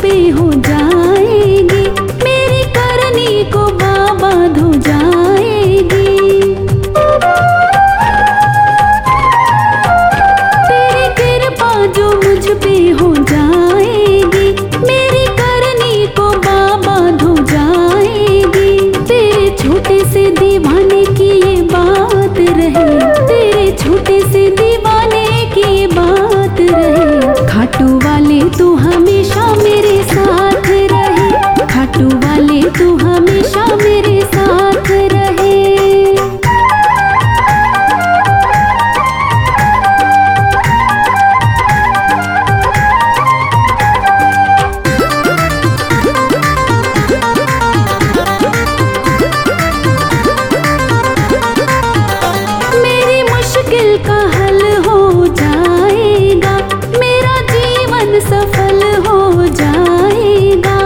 पे हो जाएगी, मेरी करनी को बाबा धो जाएगी। तेरी कृपा जो मुझ पे हो जाएगी, मेरी करनी को बाबा धो जाएगी। तेरे छोटे से दीवाने की ये बात रहे, तेरे छोटे से दीवाने की ये बात रहे। खाटू वाले तू हमेशा मेरे साथ रहे, खाटू वाले तू हमेशा मेरे साथ रहे। मेरी मुश्किल का हल हो जाएगा, मेरा जीवन सफल हो जाएगा।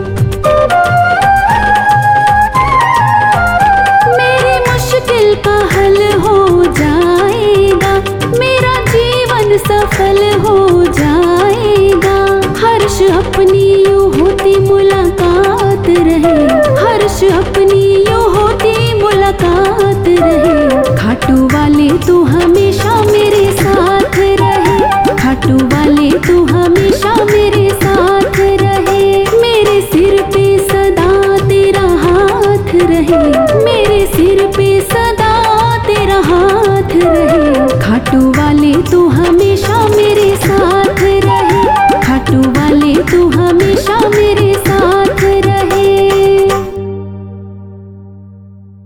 मेरी मुश्किल का हल हो जाएगा, मेरा जीवन सफल हो जाएगा। हर्ष अपनी यूं होती मुलाकात रहे, हर्ष अपनी यूं होती मुलाकात रहे।